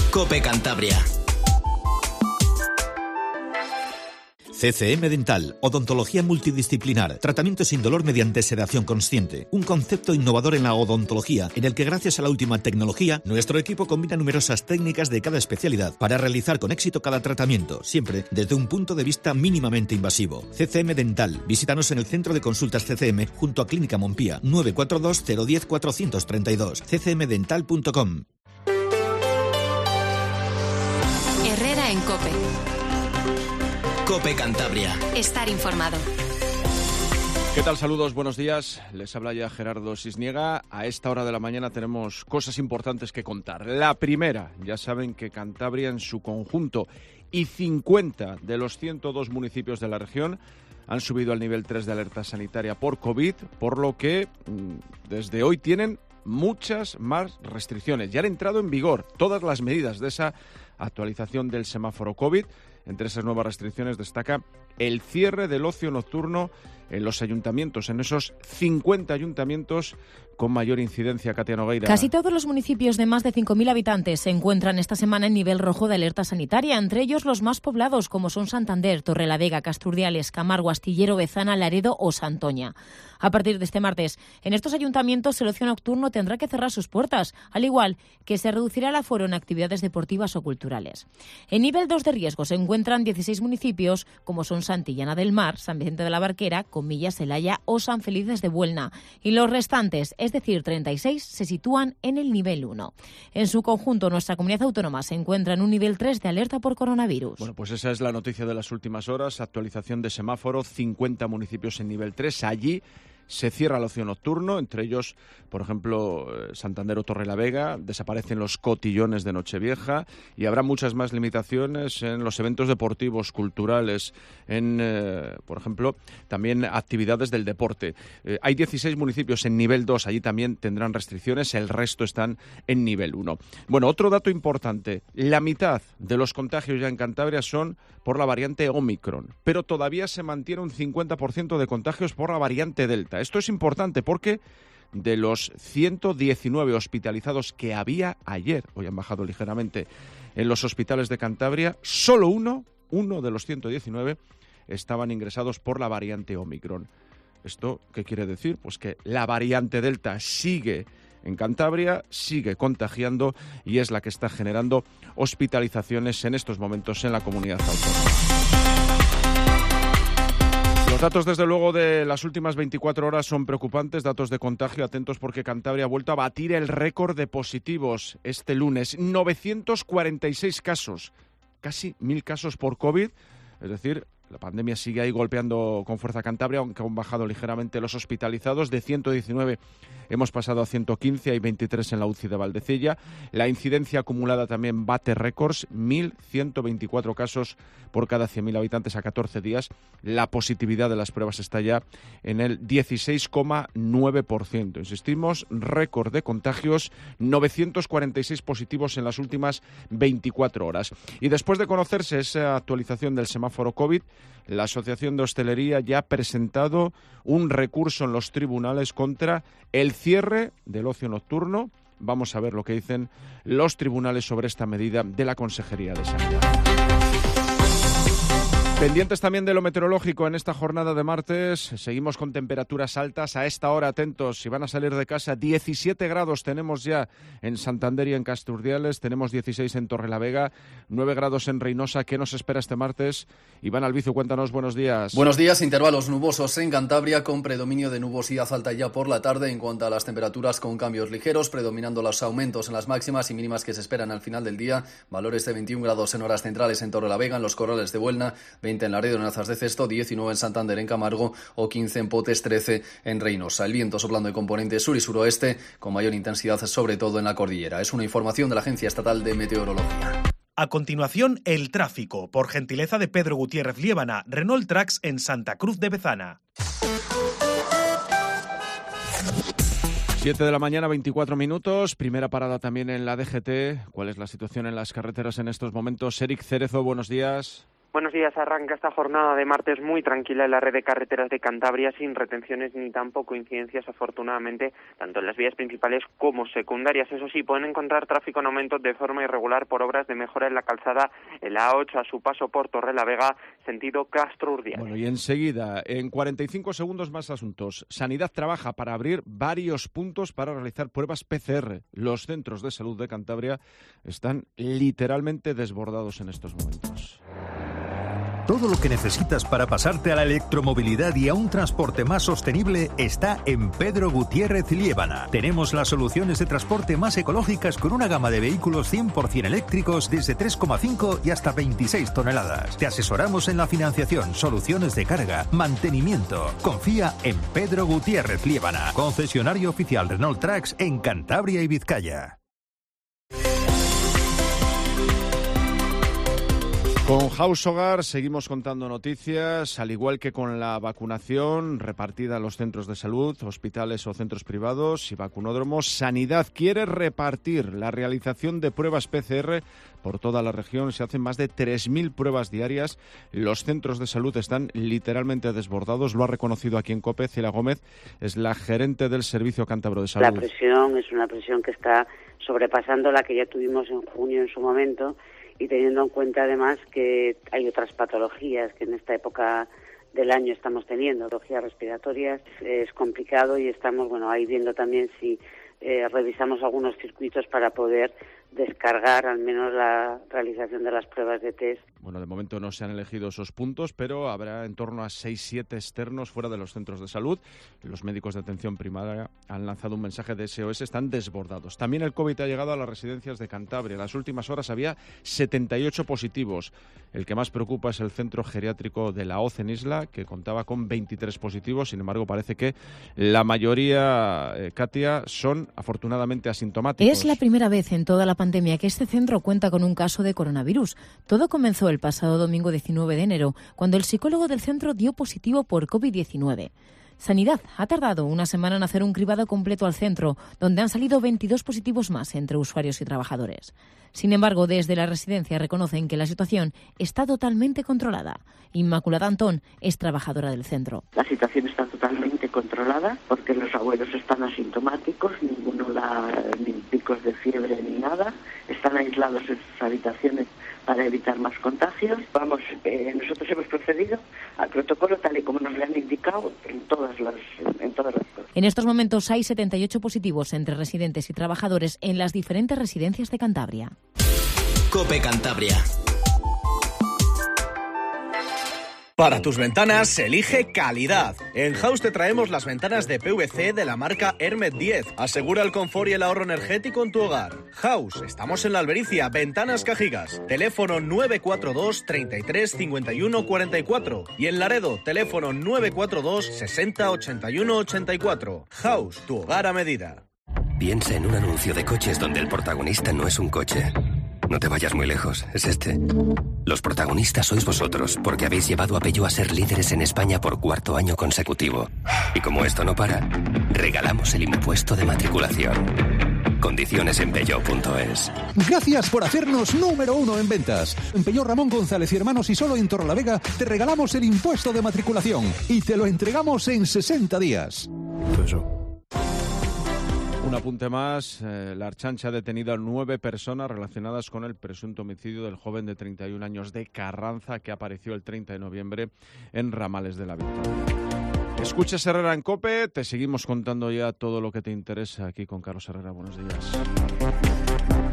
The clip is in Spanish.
COPE Cantabria. CCM Dental, odontología multidisciplinar, tratamiento sin dolor mediante sedación consciente. Un concepto innovador en la odontología, en el que gracias a la última tecnología, nuestro equipo combina numerosas técnicas de cada especialidad para realizar con éxito cada tratamiento, siempre desde un punto de vista mínimamente invasivo. CCM Dental, visítanos en el Centro de Consultas CCM junto a Clínica Montpía, 942 010 432, ccmdental.com. Herrera en COPE. COPE Cantabria. Estar informado. ¿Qué tal? Saludos, buenos días. Les habla ya Gerardo Sisniega. A esta hora de la mañana tenemos cosas importantes que contar. La primera, ya saben que Cantabria en su conjunto y 50 de los 102 municipios de la región han subido al nivel 3 de alerta sanitaria por COVID, por lo que desde hoy tienen muchas más restricciones. Ya han entrado en vigor todas las medidas de esa actualización del semáforo COVID. Entre esas nuevas restricciones destaca el cierre del ocio nocturno en los ayuntamientos, en esos 50 ayuntamientos con mayor incidencia. Katia Nogueira. Casi todos los municipios de más de 5.000 habitantes se encuentran esta semana en nivel rojo de alerta sanitaria, entre ellos los más poblados como son Santander, Torrelavega, Casturdiales, Camargo, Astillero, Bezana, Laredo o Santoña. A partir de este martes, en estos ayuntamientos el ocio nocturno tendrá que cerrar sus puertas, al igual que se reducirá el aforo en actividades deportivas o culturales. En nivel 2 de riesgo se encuentran 16 municipios como son Santillana del Mar, San Vicente de la Barquera, Comillas, Celaya o San Felices de Buelna. Y los restantes, es decir, 36, se sitúan en el nivel 1. En su conjunto, nuestra comunidad autónoma se encuentra en un nivel 3 de alerta por coronavirus. Bueno, pues esa es la noticia de las últimas horas. Actualización de semáforo, 50 municipios en nivel 3. Allí se cierra el ocio nocturno, entre ellos, por ejemplo, Santander o Torrelavega, desaparecen los cotillones de Nochevieja y habrá muchas más limitaciones en los eventos deportivos, culturales, en, por ejemplo, también actividades del deporte. Hay 16 municipios en nivel 2, allí también tendrán restricciones, el resto están en nivel 1. Bueno, otro dato importante, la mitad de los contagios ya en Cantabria son por la variante Omicron, pero todavía se mantiene un 50% de contagios por la variante Delta. Esto es importante porque de los 119 hospitalizados que había ayer, hoy han bajado ligeramente, en los hospitales de Cantabria, solo uno de los 119 estaban ingresados por la variante Omicron. ¿Esto qué quiere decir? Pues que la variante Delta sigue en Cantabria, sigue contagiando y es la que está generando hospitalizaciones en estos momentos en la comunidad autónoma. Los datos, desde luego, de las últimas 24 horas son preocupantes, datos de contagio. Atentos porque Cantabria ha vuelto a batir el récord de positivos este lunes. 946 casos, casi 1.000 casos por COVID, es decir, la pandemia sigue ahí golpeando con fuerza a Cantabria, aunque han bajado ligeramente los hospitalizados. De 119 hemos pasado a 115, hay 23 en la UCI de Valdecilla. La incidencia acumulada también bate récords, 1.124 casos por cada 100.000 habitantes a 14 días. La positividad de las pruebas está ya en el 16,9%. Insistimos, récord de contagios, 946 positivos en las últimas 24 horas. Y después de conocerse esa actualización del semáforo COVID, la Asociación de Hostelería ya ha presentado un recurso en los tribunales contra el cierre del ocio nocturno. Vamos a ver lo que dicen los tribunales sobre esta medida de la Consejería de Sanidad. Pendientes también de lo meteorológico en esta jornada de martes. Seguimos con temperaturas altas. A esta hora, atentos, si van a salir de casa, 17 grados tenemos ya en Santander y en Casturdiales. Tenemos 16 en Torrelavega, 9 grados en Reynosa. ¿Qué nos espera este martes? Iván Albizu, cuéntanos, buenos días. Buenos días, intervalos nubosos en Cantabria con predominio de nubosidad alta ya por la tarde. En cuanto a las temperaturas, con cambios ligeros, predominando los aumentos en las máximas y mínimas que se esperan al final del día. Valores de 21 grados en horas centrales en Torrelavega, en los Corrales de Buelna, 20 en Laredo, en Azas de Cesto, 19 en Santander, en Camargo o 15 en Potes, 13 en Reynosa. El viento soplando de componente sur y suroeste con mayor intensidad, sobre todo en la cordillera. Es una información de la Agencia Estatal de Meteorología. A continuación, el tráfico, por gentileza de Pedro Gutiérrez Liébana, Renault Trax en Santa Cruz de Bezana. 7 de la mañana, 24 minutos. Primera parada también en la DGT. ¿Cuál es la situación en las carreteras en estos momentos? Eric Cerezo, buenos días. Buenos días. Arranca esta jornada de martes muy tranquila en la red de carreteras de Cantabria, sin retenciones ni tampoco incidencias, afortunadamente, tanto en las vías principales como secundarias. Eso sí, pueden encontrar tráfico en aumento de forma irregular por obras de mejora en la calzada en la A8 a su paso por Torrelavega, sentido Castro-Urdiales. Bueno, y enseguida, en 45 segundos más asuntos. Sanidad trabaja para abrir varios puntos para realizar pruebas PCR. Los centros de salud de Cantabria están literalmente desbordados en estos momentos. Todo lo que necesitas para pasarte a la electromovilidad y a un transporte más sostenible está en Pedro Gutiérrez Liébana. Tenemos las soluciones de transporte más ecológicas con una gama de vehículos 100% eléctricos desde 3,5 y hasta 26 toneladas. Te asesoramos en la financiación, soluciones de carga, mantenimiento. Confía en Pedro Gutiérrez Liébana, concesionario oficial Renault Trucks en Cantabria y Vizcaya. Con House Hogar seguimos contando noticias, al igual que con la vacunación repartida en los centros de salud, hospitales o centros privados y vacunódromos. Sanidad quiere repartir la realización de pruebas PCR por toda la región. Se hacen más de 3.000 pruebas diarias. Los centros de salud están literalmente desbordados. Lo ha reconocido aquí en COPE. Cila Gómez es la gerente del Servicio Cántabro de Salud. La presión es una presión que está sobrepasando la que ya tuvimos en junio en su momento, y teniendo en cuenta además que hay otras patologías que en esta época del año estamos teniendo, patologías respiratorias, es complicado y estamos ahí viendo también si revisamos algunos circuitos para poder descargar al menos la realización de las pruebas de test. Bueno, de momento no se han elegido esos puntos, pero habrá en torno a 6-7 externos fuera de los centros de salud. Los médicos de atención primaria han lanzado un mensaje de SOS, están desbordados. También el COVID ha llegado a las residencias de Cantabria. En las últimas horas había 78 positivos. El que más preocupa es el centro geriátrico de la Hoz en Isla, que contaba con 23 positivos. Sin embargo, parece que la mayoría, Katia, son afortunadamente asintomáticos. Es la primera vez en toda la pandemia que este centro cuenta con un caso de coronavirus. Todo comenzó el pasado domingo 19 de enero, cuando el psicólogo del centro dio positivo por COVID-19. Sanidad ha tardado una semana en hacer un cribado completo al centro, donde han salido 22 positivos más entre usuarios y trabajadores. Sin embargo, desde la residencia reconocen que la situación está totalmente controlada. Inmaculada Antón es trabajadora del centro. La situación está totalmente controlada porque los abuelos están asintomáticos, ninguno ni picos de fiebre ni nada, están aislados en sus habitaciones para evitar más contagios. Nosotros hemos procedido al protocolo tal y como nos lo han indicado en todas las cosas. En estos momentos hay 78 positivos entre residentes y trabajadores en las diferentes residencias de Cantabria. COPE Cantabria. Para tus ventanas, elige calidad. En House te traemos las ventanas de PVC de la marca Hermet 10. Asegura el confort y el ahorro energético en tu hogar. House, estamos en la Albericia, Ventanas Cajigas. Teléfono 942 33 51 44. Y en Laredo, teléfono 942 60 81 84. House, tu hogar a medida. Piensa en un anuncio de coches donde el protagonista no es un coche. No te vayas muy lejos, es este. Los protagonistas sois vosotros, porque habéis llevado a Peugeot a ser líderes en España por 4º año consecutivo. Y como esto no para, regalamos el impuesto de matriculación. Condiciones en Peugeot.es. Gracias por hacernos número 1 en ventas. En Peugeot Ramón González y Hermanos y solo en Torrelavega te regalamos el impuesto de matriculación y te lo entregamos en 60 días. Un apunte más, la Ertzaintza ha detenido a 9 personas relacionadas con el presunto homicidio del joven de 31 años de Carranza que apareció el 30 de noviembre en Ramales de la Victoria. Escuchas Herrera en COPE, te seguimos contando ya todo lo que te interesa aquí con Carlos Herrera. Buenos días.